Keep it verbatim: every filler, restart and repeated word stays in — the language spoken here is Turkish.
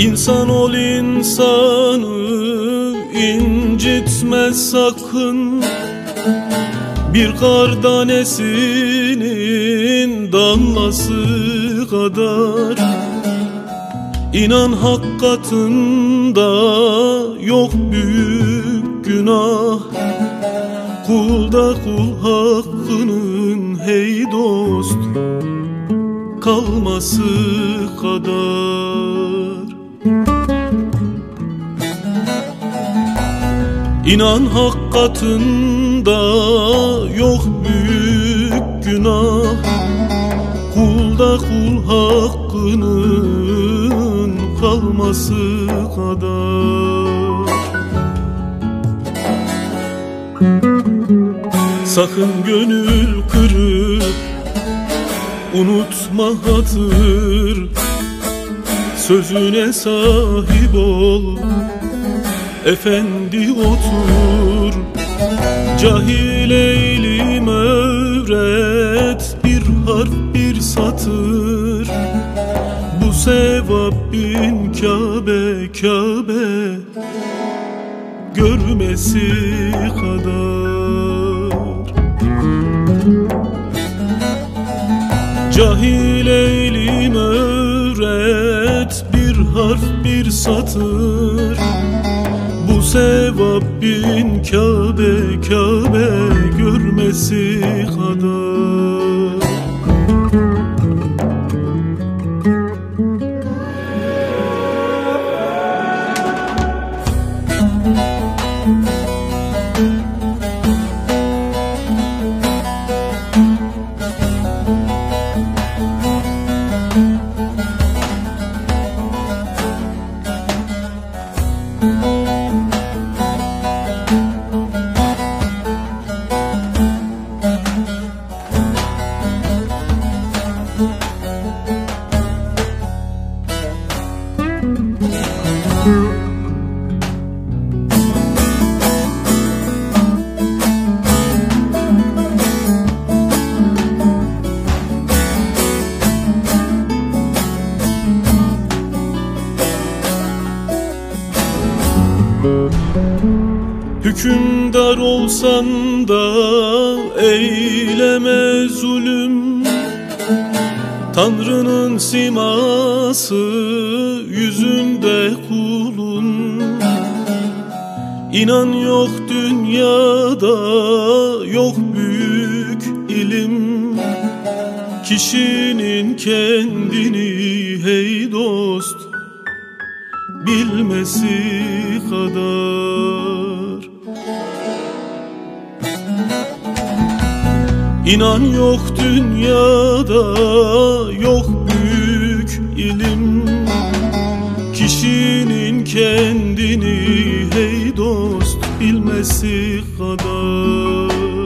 İnsan ol insanı, incitme sakın. Bir kar tanesinin damlası kadar. İnan hak katında yok büyük günah. Kulda kul hakkının hey dost kalması kadar. İnan hak katında yok büyük günah. Kulda kul hakkının kalması kadar. Sakın gönül kırıp unutma hatır. Sözüne sahip ol, efendi otur. Cahile ilim öğret, bir harf bir satır. Bu sevap bin Kabe Kabe görmesi kadar. Cahile ilim öğret, bir harf bir satır. Bu sevap bin Kabe Kabe görmesi kadar. Hükümdar olsan da eyleme zulüm. Tanrı'nın siması yüzünde kulun. İnan yok dünyada yok büyük ilim. Kişinin kendini hey dost bilmesi kadar. İnan yok dünyada yok büyük ilim. Kişinin kendini hey dost bilmesi kadar.